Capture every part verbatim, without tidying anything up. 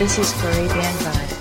This is Caribbean Vibe.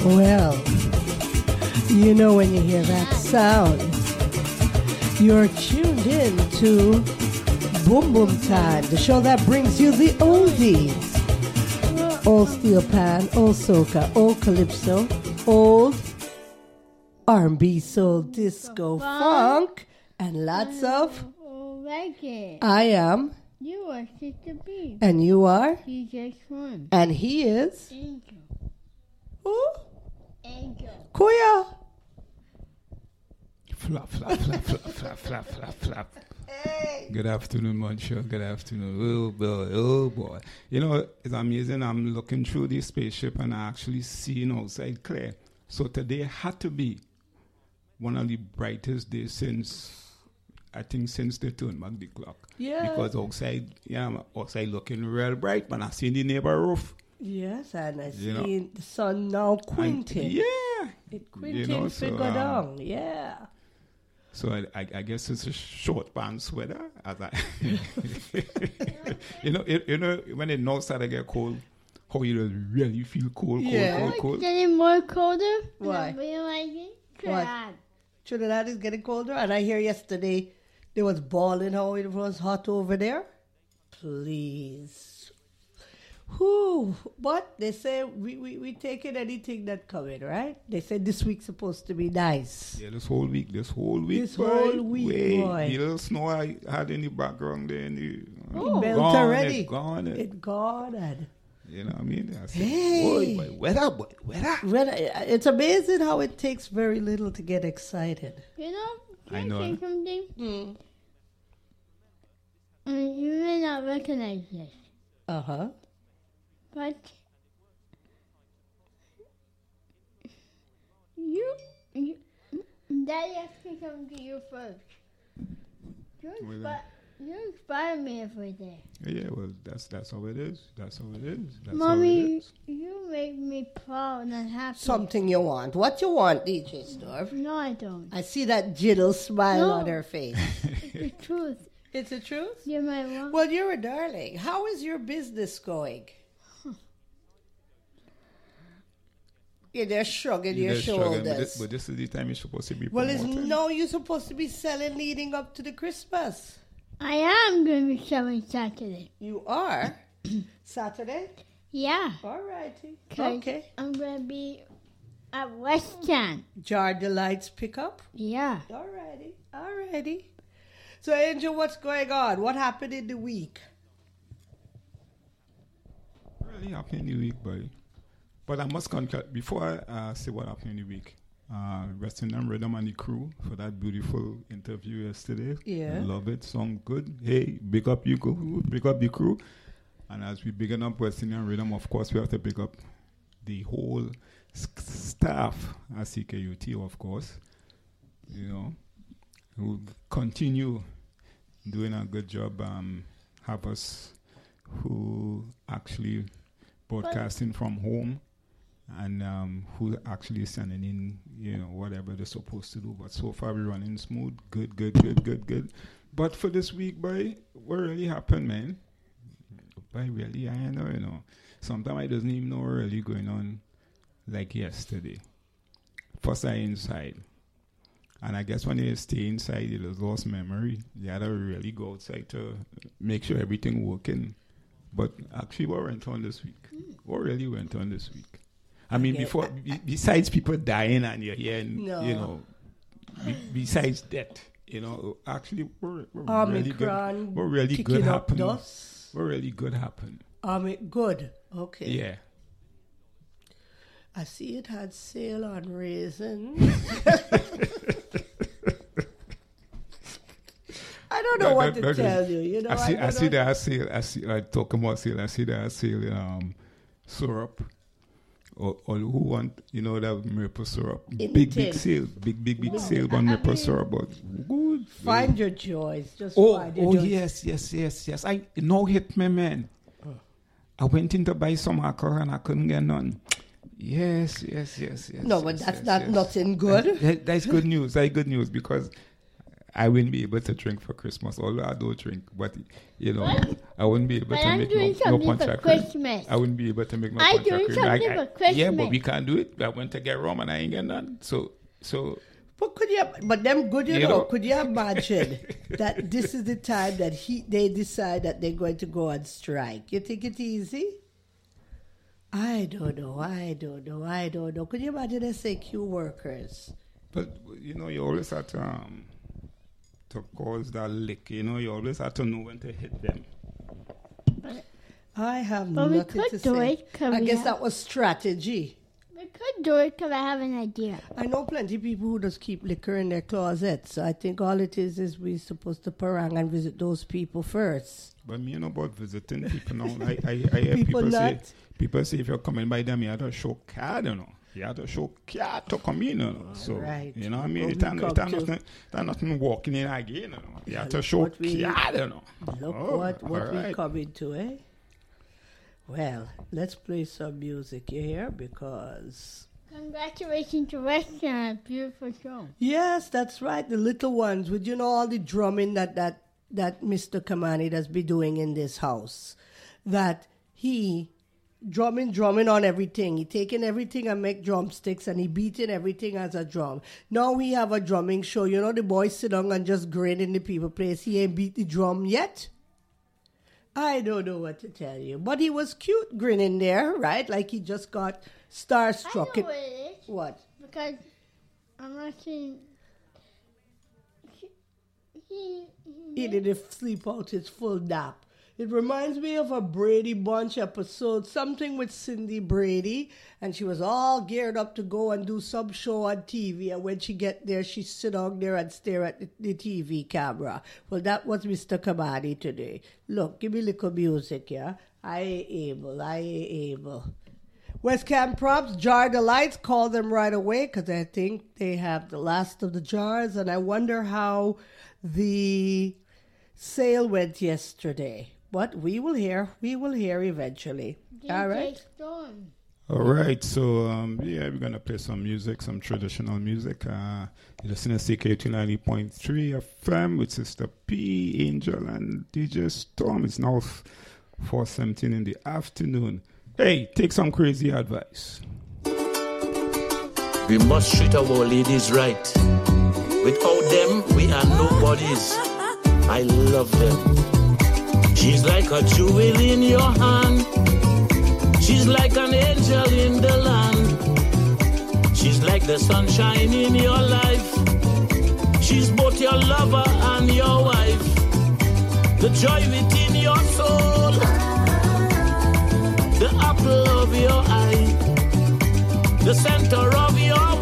Well, you know when you hear that sound, you're tuned in to Boom Boom Time, the show that brings you the oldies. Old steel pan, old soca, old calypso, old R and B, soul, disco, funk, and lots of reggae. I am. You are Sister B. And you are? D J Swan. And he is? Angel. Who? Angel. Kuya. Flap, flap, flap, flap, flap, flap, flap, flap. Hey. Good afternoon, Montreal. Good afternoon. Oh, boy. Oh, boy. You know, it's amazing. I'm looking through this spaceship and I actually seeing outside clear. So today had to be one of the brightest days since, I think, since they turned back the clock. Yeah. Because outside, yeah, outside looking real bright, but I seen the neighbor roof. Yes, and I see You know. the sun now quinting. And, yeah. It quinting You know, figure so, um, down. Yeah. So I, I, I guess it's a short pants sweater. As I you know, it, you know, when it now start to get cold, how you really feel cold, cold, Yeah. cold, It's cold. getting more colder. Why? And I'm realizing What? that. Trinidad is getting colder, and I hear yesterday there was balling how it was hot over there. Please. Whew. But they say we, we, we taking anything that coming, right? They said this week's supposed to be nice. Yeah, this whole week, this whole week, This boy, whole week, wait, boy. the little snow I had in the background there, in the, Oh, melt gone, already. It, gone, it. It gone. And You know what I mean? I said, Hey. boy, boy, weather, boy, weather. when I- it's amazing how it takes very little to get excited. You know, can I I, know, say huh? something? Mm. Mm, you may not recognize this, Uh huh. but you, you Daddy has to come to you first. You, Well, inspi- you inspire me every day. Yeah, well, that's that's how it is. That's how it is. That's how it Mommy, is. you make me proud and happy. Something you want. What you want, D J Storv? No, I don't. I see that jiddle smile No. on her face. It's the truth. It's the truth? You're my one. Well, you're a darling. How is your business going? You're just shrugging You're your just struggling, shoulders. But this, but this is the time you're supposed to be well, it's promoting. no, you're supposed to be selling leading up to the Christmas. I am going to be showing Saturday. You are? Saturday? Yeah. All righty. 'cause Okay. I'm going to be at West End. Jar Delights pickup? Yeah. All righty. All righty. So, Angel, what's going on? What happened in the week? Really happy in the week, boy. But I must conclude, before I uh, say what happened in the week, uh, Resting on Rhythm and the crew for that beautiful interview yesterday. Yeah. Love it. Sound good. Hey, big up you, crew, big up the crew. And as we begin up Resting on Rhythm, of course, we have to big up the whole s- staff at C K U T, of course. You know, who continue doing a good job. Um, have us who actually broadcasting from home. And um, who actually sending in, you know, whatever they're supposed to do. But so far we're running smooth. Good, good, good, good, good. But for this week, boy, what really happened, man? Boy, really, I know, you know. Sometimes I doesn't even know what really going on like yesterday. First I inside. And I guess when you stay inside, you just lost memory. You had to really go outside to make sure everything working. But actually, what went on this week? What really went on this week? I mean, Okay. before be, besides people dying and you're hearing, No. you know, be, besides that, you know, actually, we're, we're really good. Omicron What really good kicking up happened? dust. What really good happened? Omi- good. Okay. Yeah. I see it had sale on raisins. I don't know That- what that- to that tell is- you. You know, I see. don't I see know. that sale. I see. I talk about sale. I see that sale. Um, syrup. Or, or who want, you know, that maple syrup? In big, tin. big sale. Big, big, big Wow. sale I- on I maple mean, syrup. But good. Find your joys. Just Oh, find your oh joys. yes, yes, yes, yes. I no hit me, man. I went in to buy some alcohol and I couldn't get none. Yes, yes, yes, yes. No, but yes, that's yes, not yes. nothing good. That- that's good news. That's good news because I wouldn't be able to drink for Christmas, although I don't drink. But, you know, What? I wouldn't be able But to I'm make doing no, no something punch for of cream. Christmas. I wouldn't be able to make no I'm punch of doing cream. something I, I, for yeah, but Christmas. we can't do it. I went to get rum and I ain't get none. So, so But could you? But them good, you, You know, know? Could you imagine that this is the time that he they decide that they're going to go on strike? You think it easy? I don't know. I don't know. I don't know. Could you imagine S A Q workers? But you know, you always have to um, to cause that lick. You know, you always have to know when to hit them. I have But we nothing could to do say. it, 'cause I we guess have- that was strategy. We could do it because I have an idea. I know plenty of people who just keep liquor in their closets. So I think all it is is we're supposed to parang and visit those people first. But me, you know about visiting people now. I, I, I hear People people, say, not. people say if you're coming by them, you have to show card, you know. You have to show card to come in, you know. So, right. you know what I mean? What It's we not, come it's not to. nothing, it's nothing walking in again, you know. You have to Look show what we- card, you know. Look Oh, what, what all we right. come into, eh? Well, let's play some music here because... Congratulations to Western on a beautiful show. Yes, that's right. The little ones with, you know, all the drumming that, that, that Mister Kamani does be doing in this house. That he drumming, drumming on everything. He taking everything and make drumsticks and he beating everything as a drum. Now we have a drumming show. You know, the boys sit down and just grin in the people place. He ain't beat the drum yet. I don't know what to tell you. But he was cute grinning there, right? Like he just got starstruck. I know what it is. What? Because I'm watching. He, he, He didn't sleep out his full nap. It reminds me of a Brady Bunch episode, something with Cindy Brady, and she was all geared up to go and do some show on T V, and when she get there, she sit down there and stare at the, the T V camera. Well, that was Mister Kamani today. Look, give me a little music, yeah? I ain't able, I ain't able. West Camp Props, Jar the Lights, call them right away, because I think they have the last of the jars, and I wonder how the sale went yesterday. But we will hear. We will hear eventually. All right. Storm. All right, so um, yeah, we're gonna play some music, some traditional music. Uh, you listen to C K two ninety point three F M with Sister P, Angel, and D J Storm. It's now four seventeen in the afternoon. Hey, take some crazy advice. We must treat our ladies right. Without them, we are nobodies. I love them. She's like a jewel in your hand. She's like an angel in the land. She's like the sunshine in your life. She's both your lover and your wife. The joy within your soul. The apple of your eye. The center of your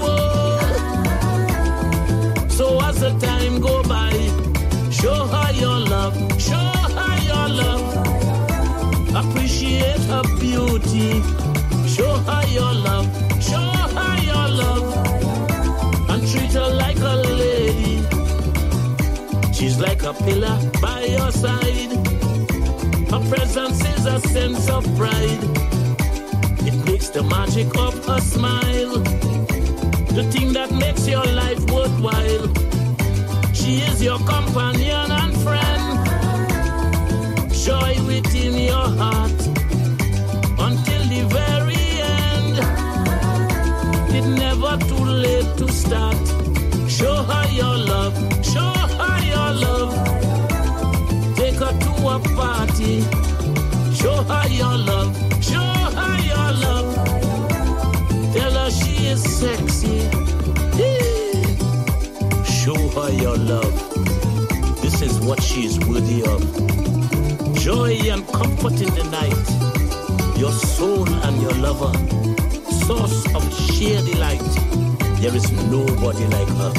world. So as the time go by, show her your love. Show her your love. Appreciate her beauty. Show her your love. Show her your love. And treat her like a lady. She's like a pillar by your side. Her presence is a sense of pride. It makes the magic of her smile. The thing that makes your life worthwhile. She is your companion and friend. Joy within your heart until the very end. It's never too late to start. Show her your love. Show her your love. Take her to a party. Show her your love. Show her your love. Tell her she is sexy. Show her your love. This is what she is worthy of. Joy and comfort in the night. Your soul and your lover. Source of sheer delight. There is nobody like her.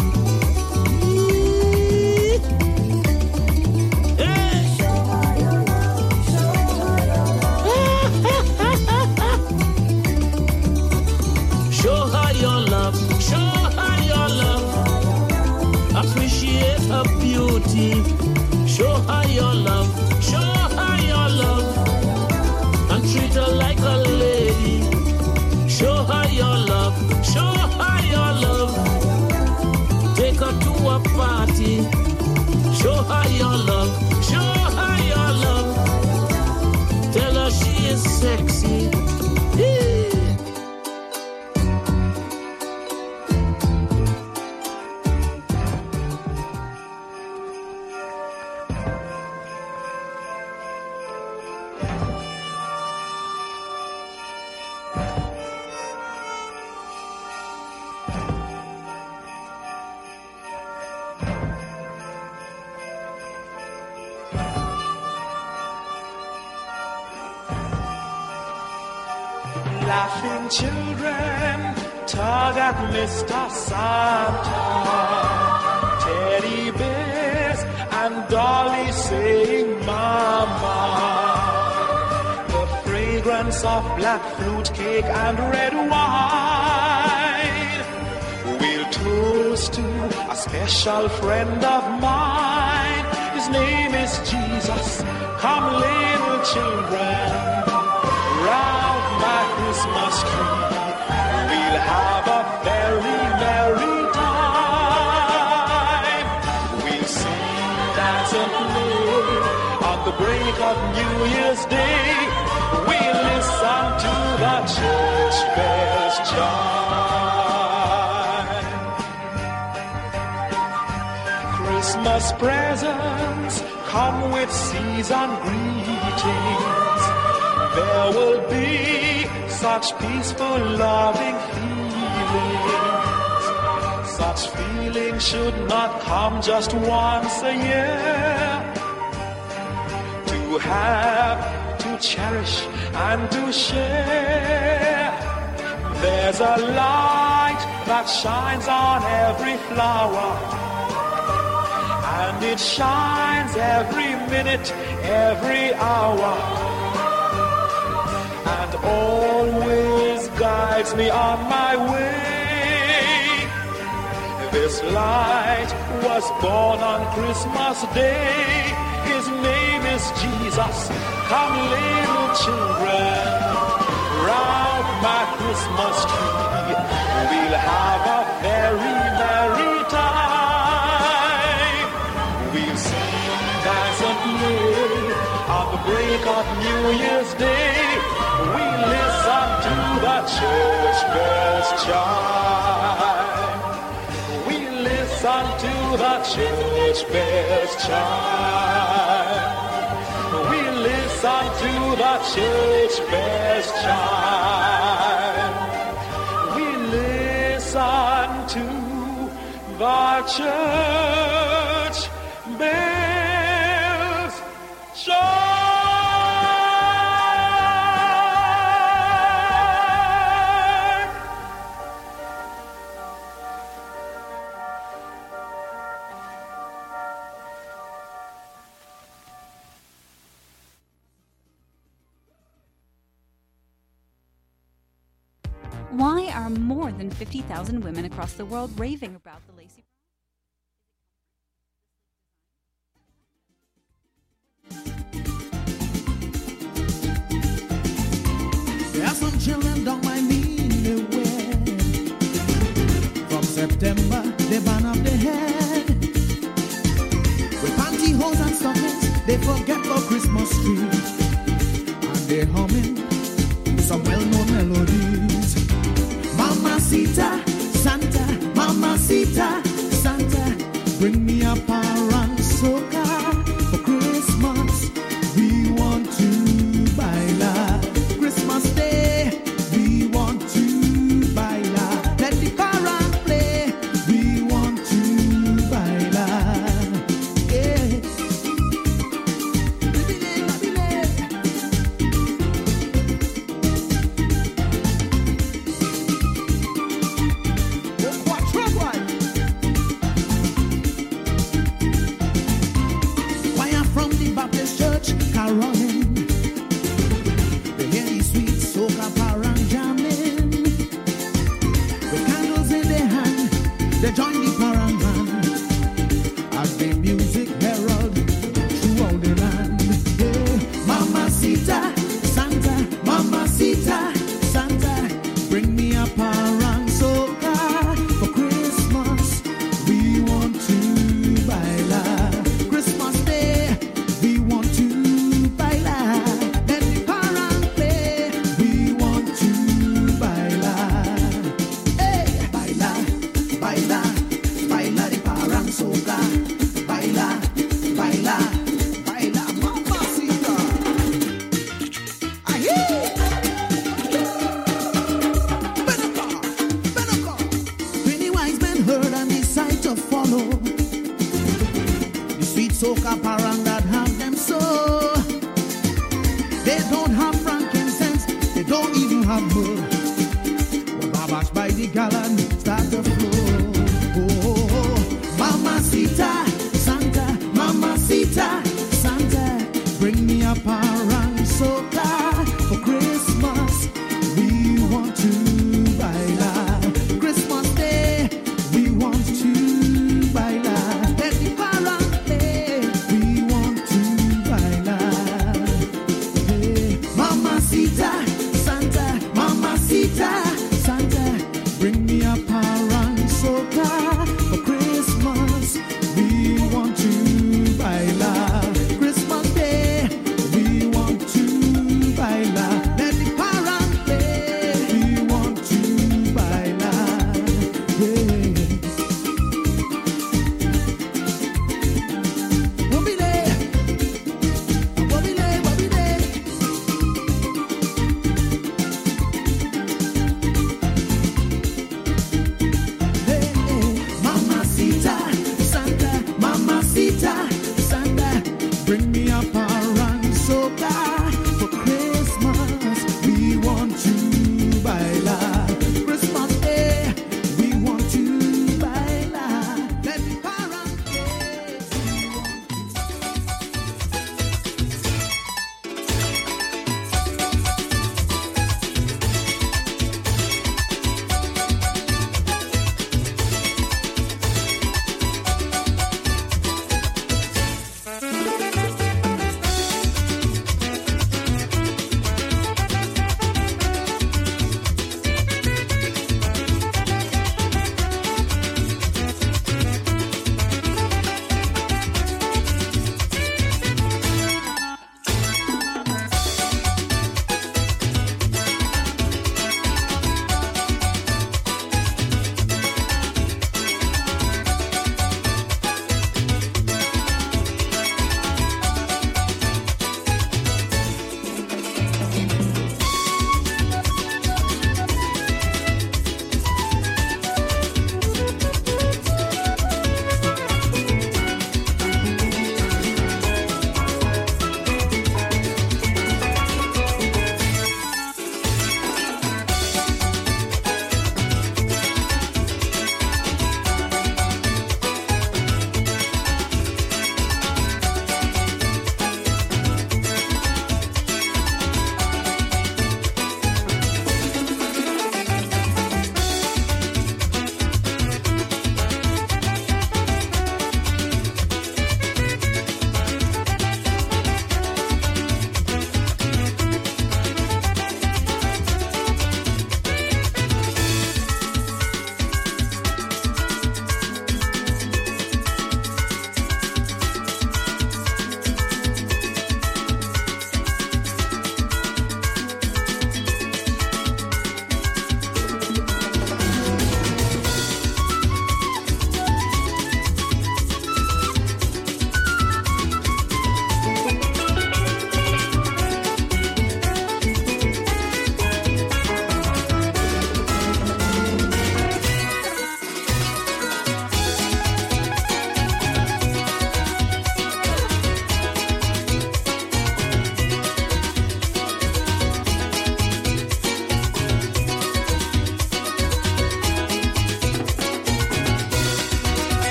Show her your love. Show her your love. Appreciate her beauty. Show her your love. Show her your love. And treat her like a lady. Show her your love. Show her your love. Take her to a party. beauty. Show her your love, show her your love. Tell her she is sexy. Yeah. Laughing children tug at Mister Santa. Teddy bears and dolly saying mama. The fragrance of black fruit cake and red wine will toast to a special friend of mine. His name is Jesus. Come little children, round my Christmas tree, we'll have a very merry time. We'll sing, dance and play on the break of New Year's Day. We'll listen to the church bells chime. Christmas presents come with season greetings. There will be such peaceful, loving feelings. Such feelings should not come just once a year. To have, to cherish, and to share. There's a light that shines on every flower, and it shines every minute, every hour, and always guides me on my way. This light was born on Christmas Day. His name is Jesus. Come little children, round my Christmas tree, we'll have a very merry time. We'll sing, dance and play on the break of New Year's Day. We listen to the church bells chime. We listen to the church bells chime. We listen to the church bells chime. We listen to the church bells chime. Why are more than fifty thousand women across the world raving about the Lacey There are some children don't mind being away. From September, they burn up their head. With pantyhose and stockings, they forget the Christmas tree. And they're humming some well-known melodies. Mamacita, Santa, Mamacita, Santa, bring me a paransoca for Christmas. We want to bailar. Christmas Day, we want to bailar. Let the paran play. We want to bailar. Yeah. Running, they hear the sweet soca parang jamming. With candles in their hand, they join the parang band as the music herald throughout the land. Yeah. Mamacita, Santa, Mamacita, Santa, bring me a parang soca for Christmas. We want to buy. parang soca. Baila, baila, baila, mamacita. Ahí. Pentecost, Pentecost. Many wise men heard and decide to follow the sweet soca parang that have them so. They don't have frankincense, they don't even have myrrh. But babash by the gallon start to flow. Oh, mamacita, Santa, mamacita, Santa, bring me a parang soca for Christmas. We want to bailar. Christmas Day, we want to bailar. Let the parang play, we want to bailar. Hey, mamacita, Santa, mamacita, Santa, bring me a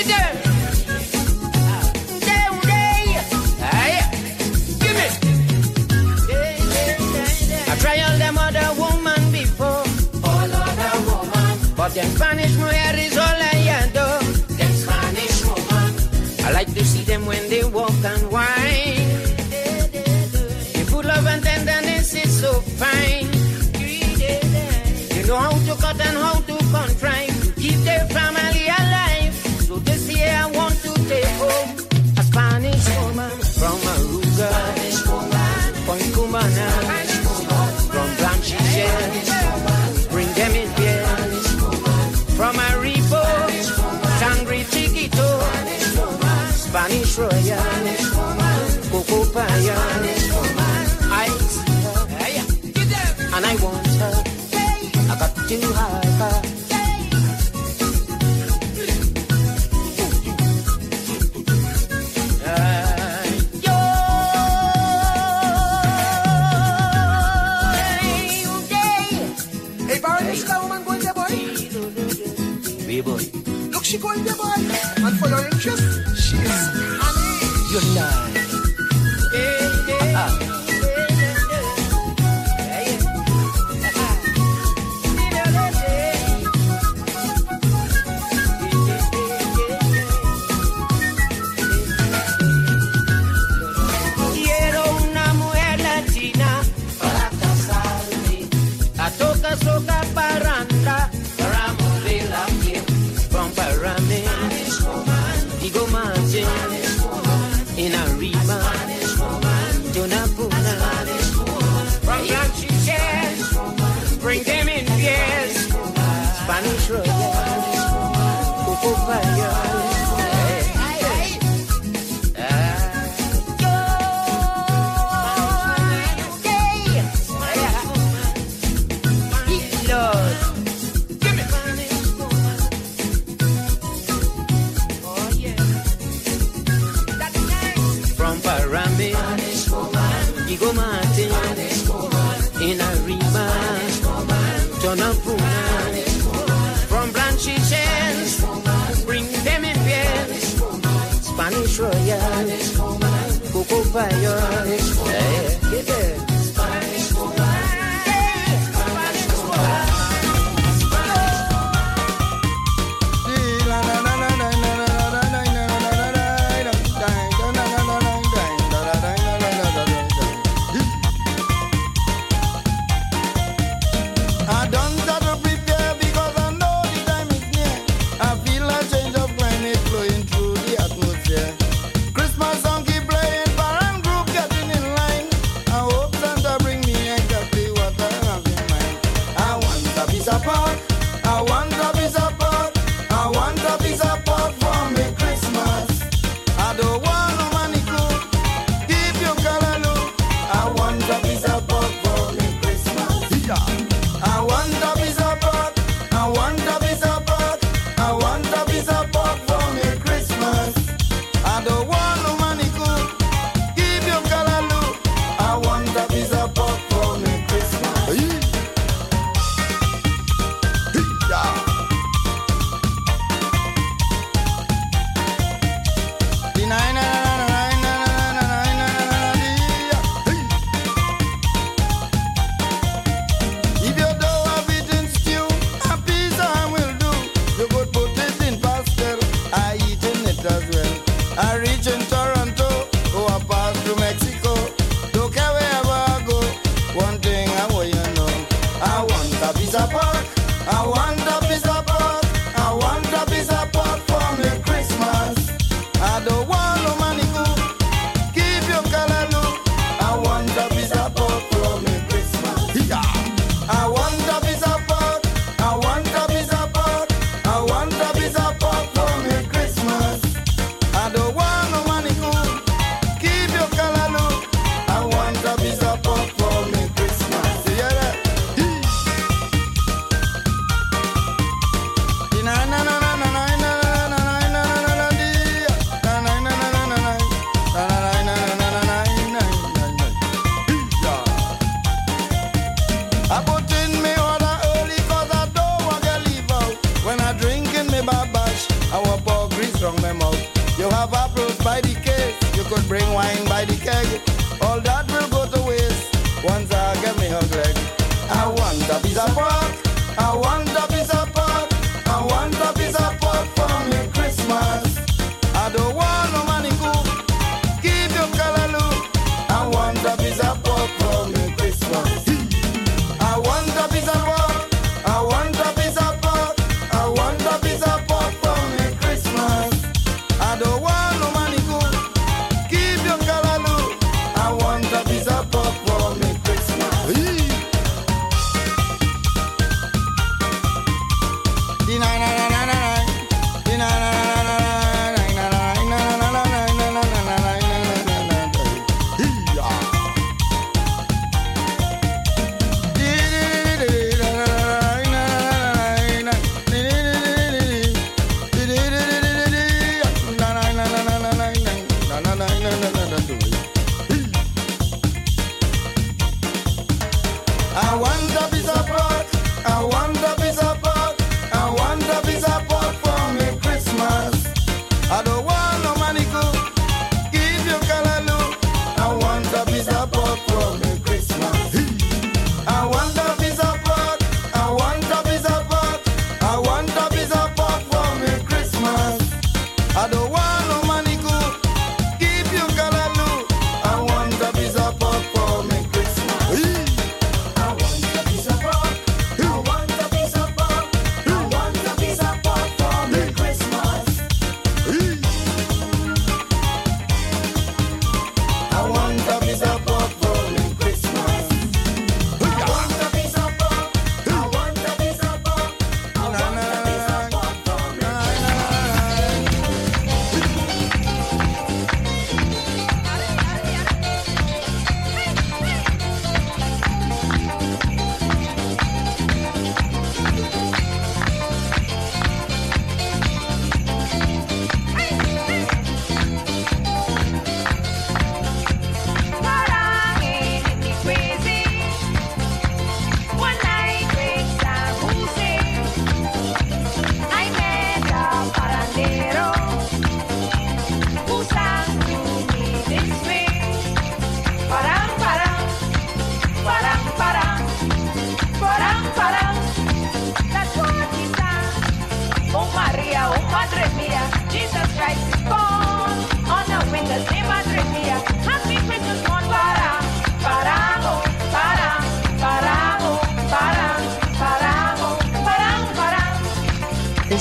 Get there. Day, day. Aye. Give me. I try all them other woman before. All other woman. But them Spanish mujer is all I adore. Them Spanish woman. I like to see them when they walk and whine. They full of and tenderness is so fine. You know how to cut and how to contrive to keep their family alive. So this year I want to take home a Spanish woman from Aruga, Spanish woman from Cumana, from Blanchichet. Bring them in here from Aripo, Sangre Chiquito, Spanish Royal, Coco Paya, Ice, and I want her. I got to have her. Hey, Baron, you see that woman going there, boy? Hey, boy. Look, she going there, boy. And for your interest, she is honey. You're lying. Hey, hey. Uh-uh. Soca paranda, Ramore la piel, from Parame, Digo Martin, in a Rima, Donapuna, from Blanchichet, bring them in beers, Spanish Royal, Coco Fire. Digo Martin, in a Rima, Donapuna, from Blanchichet, bring them in beers, Spanish Royal, Coco Fire, hey, get there. Spanish woman, hey, Spanish woman. I don't want no man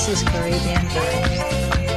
This is Caribbean Vibes.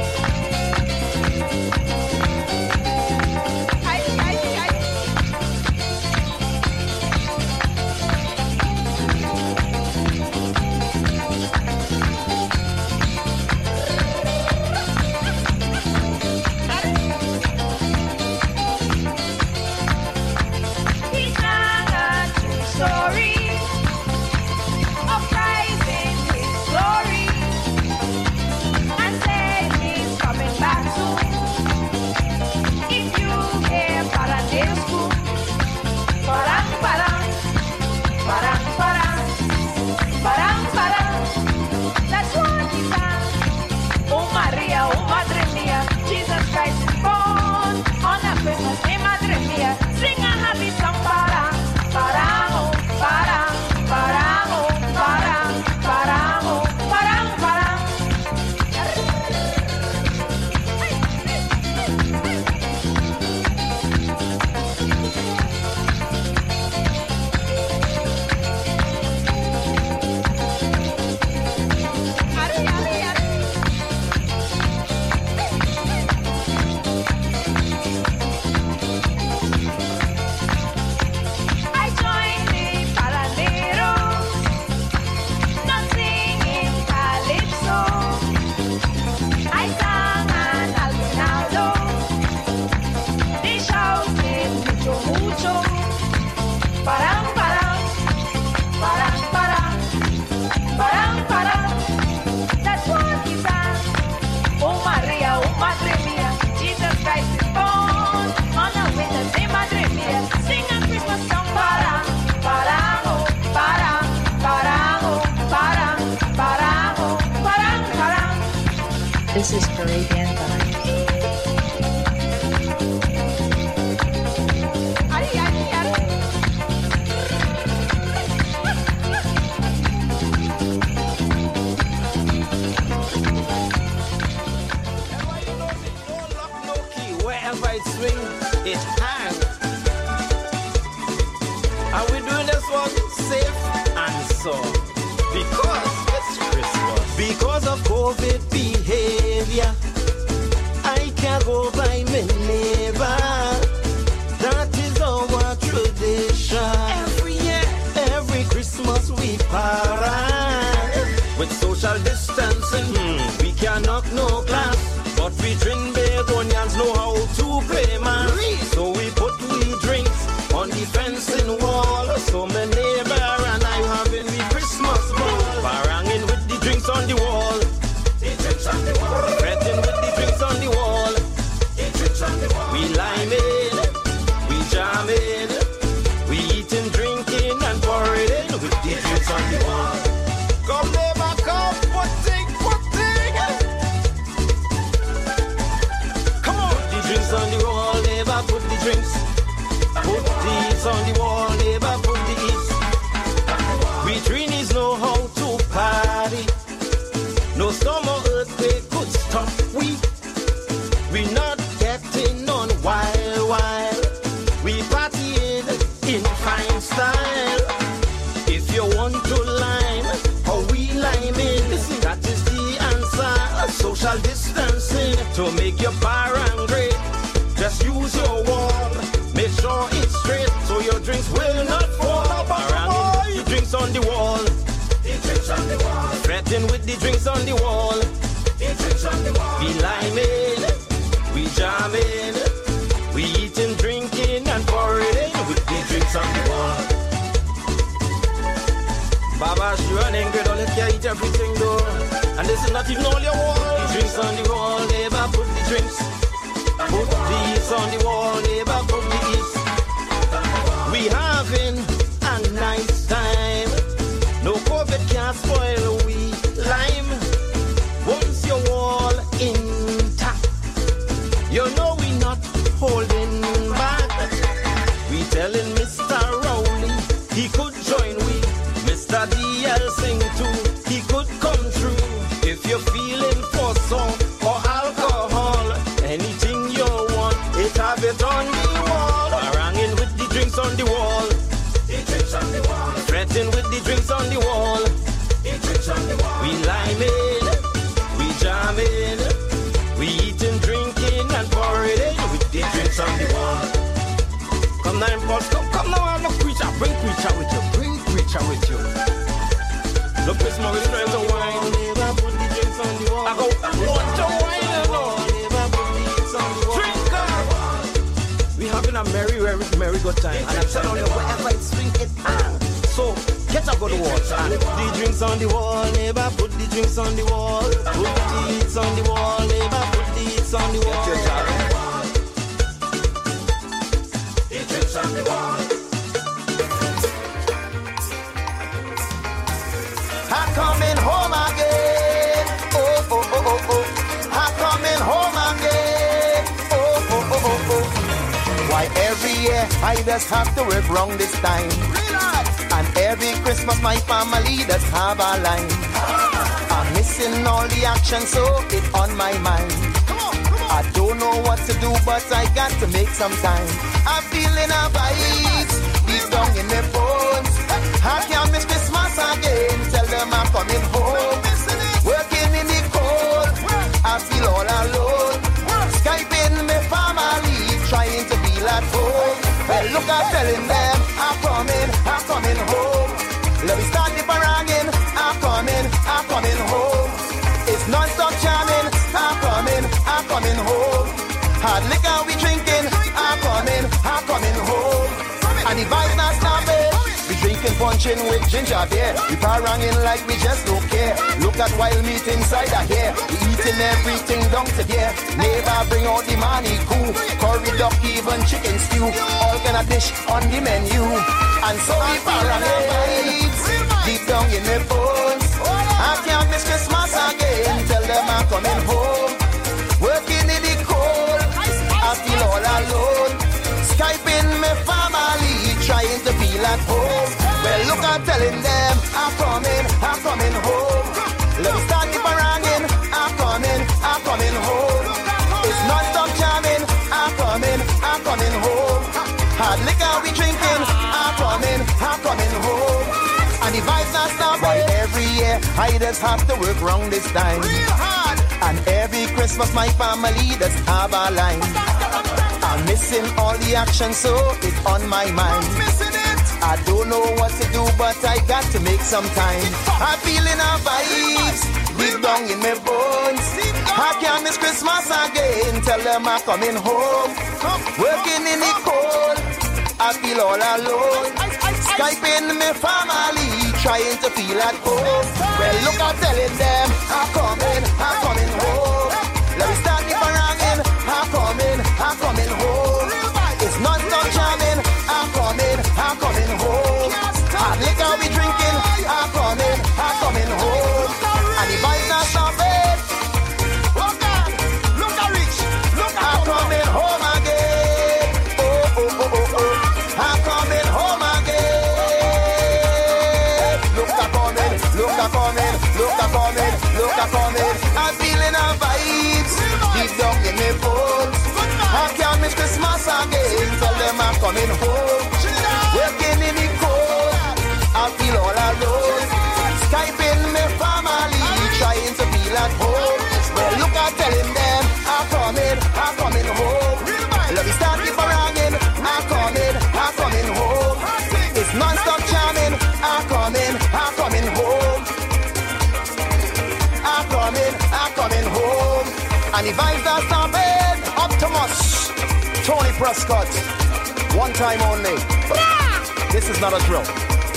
This is Caribbean Vibes. Wherever it swings, it hangs. And we're doing this one safe and sound. Because it's Christmas. Because of COVID behavior, I can't go by my neighbor. That is our tradition. Every year, every Christmas we parade. With social distancing, hmm, we cannot no class. But we drink begonians, know how to play man. So we put we drinks on the fencing wall. So my neighbor and I having we Christmas ball. Baranging with the drinks on the wall. The drinks on the wall. Fretting with the drinks on the wall. The drinks on the wall. We liming, we jamming, we eating, drinking and pouring with the drinks on the wall. Come neighbor, come, putting, putting. Come on, the drinks on the wall, neighbor, put the drinks. Put these on the wall, neighbor, put the eats. We Trinis know how to party. No storm or earthquake could stop we. We not getting on wild, wild. We partying in fine style. If you want to lime, how we lime in, that is the answer. Social distancing to make your parang great. Just use your wall, make sure it's straight, so your drinks will not fall. Paranging with the drinks on the wall. The drinks on the wall. Fretting with the drinks on the wall. The drinks on the wall. We liming, we jamming, we eating, drinking and pouring with the drinks on the wall. Baba, she running good, don't let you eat everything though. And this is not even all your wall. The drinks on the wall, neighbor, put the drinks. Put these on the wall, neighbor, put these. We having a nice time. No COVID can't spoil we lime. Once your wall intact, you know we not holding back. We telling Mister Rowley he could join we. Mister D L sing too, he could come true. If you're feeling for some or alcohol, anything you want, it have it on the wall. Baranging with the drinks on the wall. The drinks on the wall. Fretting with the drinks on the wall. The drinks on the wall. We liming, drinks on the wall. Come now, impulse, come, come now, look, preacher, bring preacher with you, bring preacher with you. Look, this man is trying to wine. Put the drinks on the wall. I go, want to wine, you know. Drink on. We having a merry, merry, merry good time, and I'm telling you, wherever it's swing, it on. So, get a good watch and put the drinks on the wall, neighbor, put the drinks on the wall. Put the eats on the wall, neighbor, put the eats on the wall. Get your the drinks on the wall. I'm coming home again. Oh, oh, oh, oh, oh. I'm coming home again. Oh, oh, oh, oh, oh. Why every year I just have to work wrong this time. And every Christmas my family does have a line. I'm missing all the action, so it's on my mind. I don't know what to do, but I got to make some time. I'm feeling a vibes deep down in my bones. I can't miss Christmas again. Tell them I'm coming home. Working in the cold, I feel all alone. Skyping my family, trying to be at home. Well, look, I'm telling them I'm coming, I'm coming home. Let me start the barangin'. I'm coming, I'm coming home. It's non-stop jamming. I'm coming, I'm coming home. Hard liquor we drinking. I'm coming, I'm coming home. And the vibe's not stopping. We drinking, punching with ginger beer. We parangin' like we just don't care. Look at wild meat inside of here. We eating everything down to there. Neighbor bring out the money cool. Curry duck, even chicken stew. All kind of dish on the menu. And so we parangin' deep down in my bones. I can't miss Christmas again. Tell them I'm coming home. Working in the cold, I feel all alone. Skyping my family, trying to feel at home. Well, look, I'm telling them I'm coming, I'm coming home. Let me start the barangin'. I'm coming, I'm coming home. It's non-stop jamming. I'm coming, I'm coming home. Hard liquor we drinking. I'm coming, I'm coming home. And the vibes not stopping. Every year I just have to work wrong this time. Real hard. And every Christmas my family does have a line. I'm missing all the action, so it's on my mind. I'm missing it. I don't know what to do, but I got to make some time. I'm feeling a vibes deep down in my bones. I can't miss Christmas again. Tell them I'm coming home. Working in the cold, I feel all alone. Skyping my family, trying to feel at home. Well, look, I'm telling them I'm coming, I'm coming home. Let me start the barangin'. I'm coming, I'm coming home. It's non-stop jamming. I'm coming, I'm coming home. Hard liquor we drinking. I'm coming, I'm coming home. And the vibes not stopping. Look at, look at Rich. Look at I'm coming home again. Oh, oh, oh, oh, oh. I'm coming home again. Look at coming, look at coming, look at coming, look at coming. I'm feeling a vibes deep down in my bones. I can't miss Christmas again. Tell them I'm coming home. Working in the cold, I feel all alone. Skyping my family, trying to feel at home. Well, look, I'm telling them I'm coming, I'm coming home. Let me start the barangin'. I'm coming, I'm coming home. It's non-stop jamming. I'm coming, I'm coming home. I'm coming, I'm coming home. And the vibes are stopping. Optimus, Tony Prescott. One time only. This is not a drill.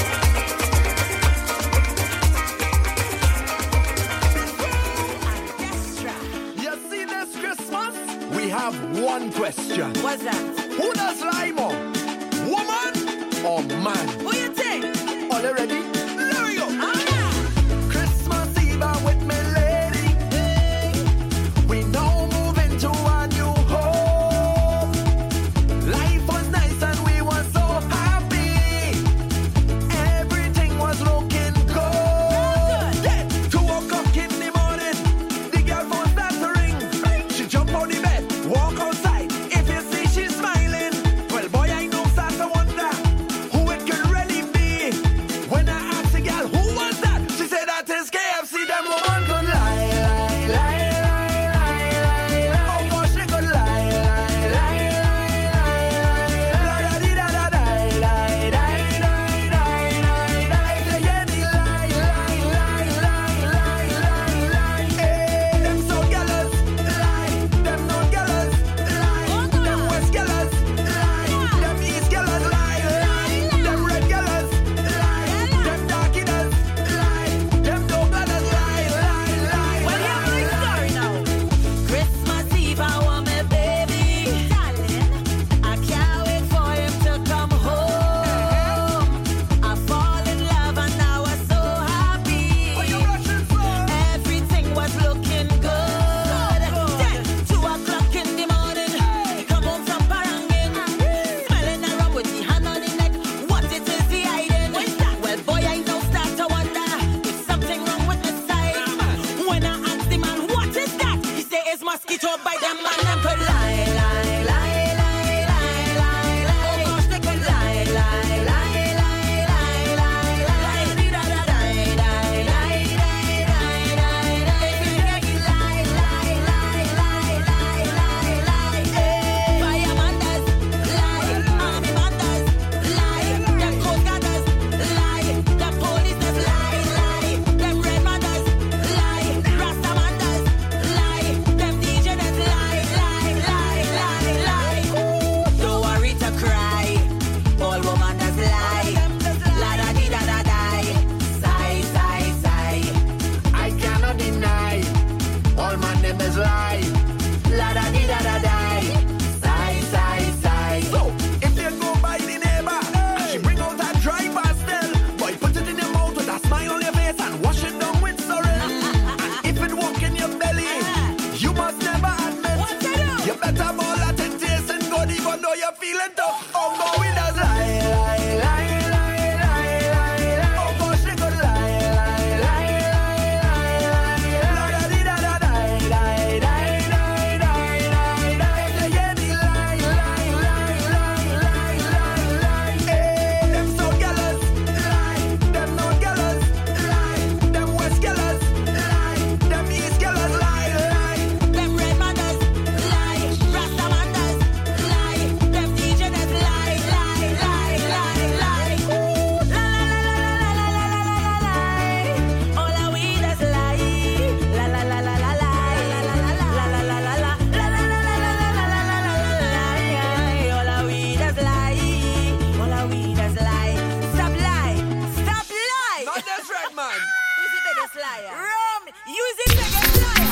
You see this Christmas? We have one question. What's that? Who does lie more? Woman or man? Who you think? All you ready? There we go. Oh, yeah. Christmas Eve I'm with me lady. Hey. We now move into a new home. Life was nice and we were so happy. Everything was looking good. Yeah. Two o'clock in the morning, the girl phone starts to ring. She jump on the bed, walk outside. If you see she's smiling, well boy I know start to wonder who it could really be. When I feeling tough. Oh, go with us, lie, lie, lie, lie, lie, lie, lie. Oh, go she could lie, lie, lie, lie, lie, lie. La da di da da die, die, die, die, die, die, die. They get the lie, lie, lie, lie, lie, lie, lie. Hey, them so jealous, lie. Them no jealous, lie. Them west jealous, lie. Them east jealous, lie, lie. Them red man does lie, Rasta man does lie, them D J does lie, lie, lie, lie, lie. Ooh, la la la la la la la la la lie. All our we does lie, la la la la la lie, la la la la la la la la la la la la la la la la la lie. All our we does lie, all our we does lie. Stop lie, stop lie. Not this red man. Who's the biggest liar? Rum, use the biggest liar.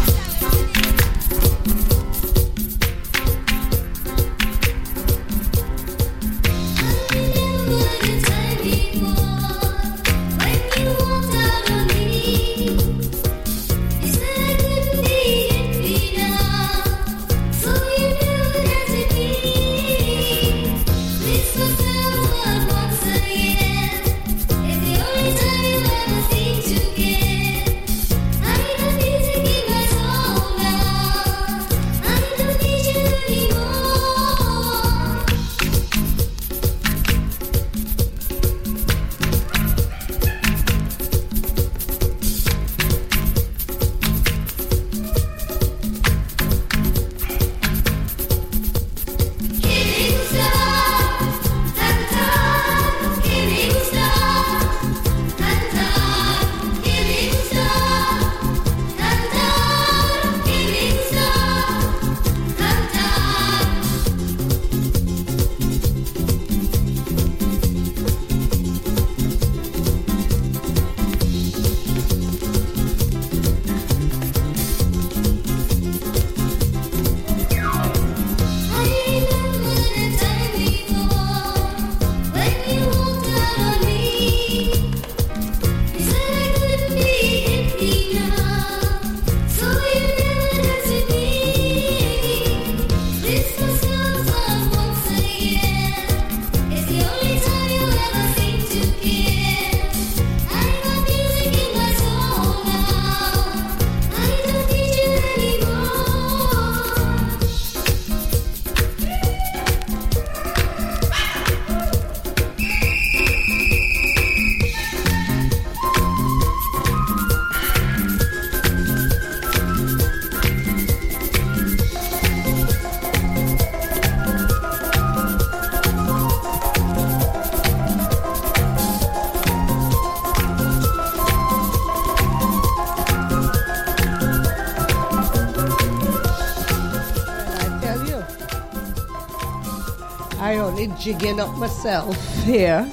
I only jigging up myself here.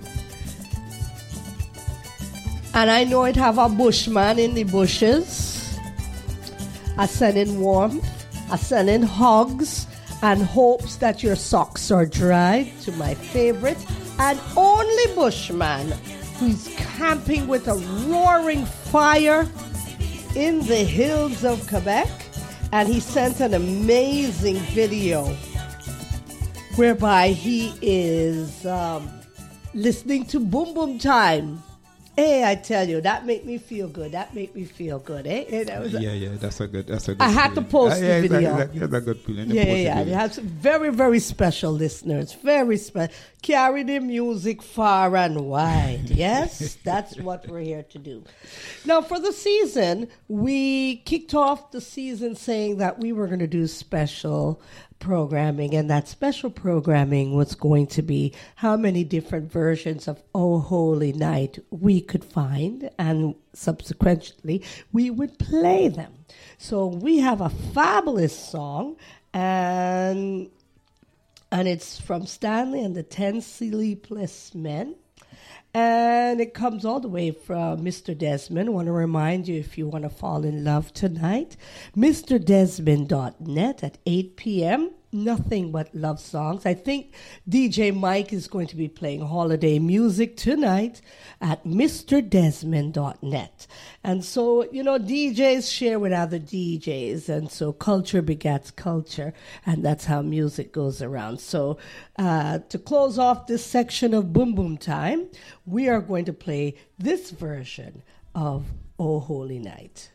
And I know it have a bushman in the bushes. I send in warmth. I send in hugs and hopes that your socks are dry to my favorite and only bushman who's camping with a roaring fire in the hills of Quebec. And he sent an amazing video whereby he is um, listening to Boom Boom Time. Hey, I tell you, that make me feel good. That make me feel good, eh? eh that was a, yeah, yeah, that's a good, that's a good I had feeling. to post Ah, the yeah, video. Exactly, that's a good feeling. Yeah, yeah, yeah. They have some very, very special listeners. Very special. Carry the music far and wide. Yes, that's what we're here to do. Now, for the season, we kicked off the season saying that we were going to do special programming, and that special programming was going to be how many different versions of Oh Holy Night we could find, and subsequently we would play them. So we have a fabulous song, and and it's from Stanley and the Ten Sleepless Men. And it comes all the way from Mister Desmond. I want to remind you, if you want to fall in love tonight, Mr Desmond dot net at eight p.m. nothing but love songs. I think D J Mike is going to be playing holiday music tonight at Mr Desmond dot net. And so, you know, D Js share with other D Js, and so culture begets culture, and that's how music goes around. So uh, to close off this section of Boom Boom Time, we are going to play this version of O Holy Night.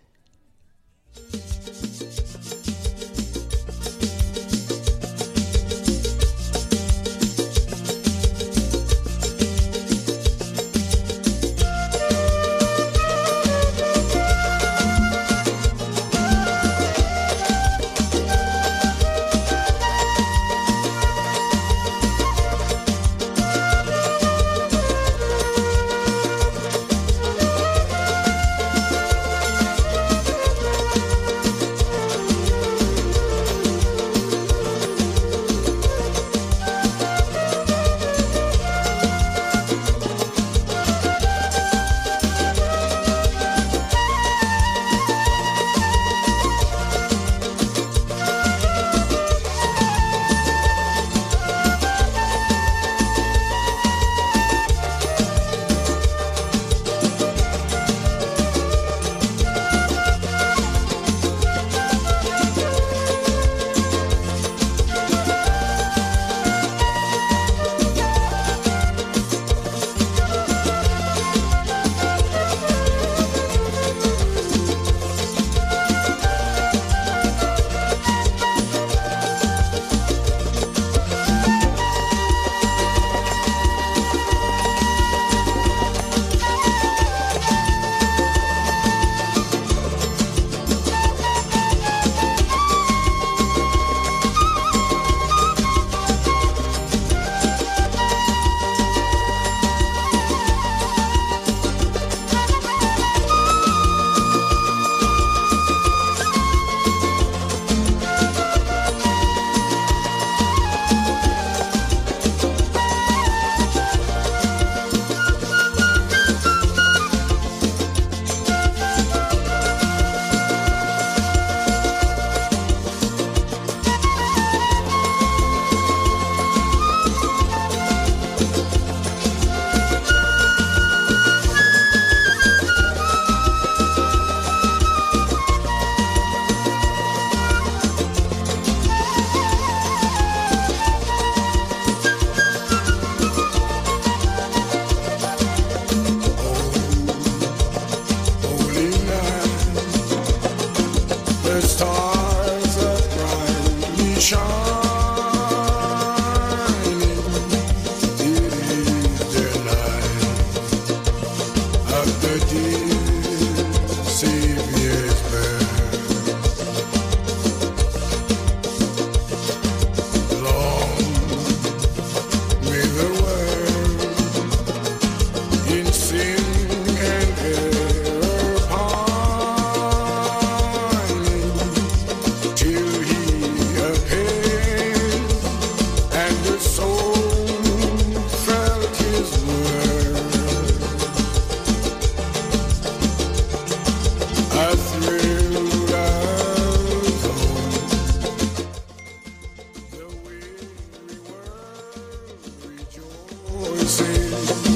Say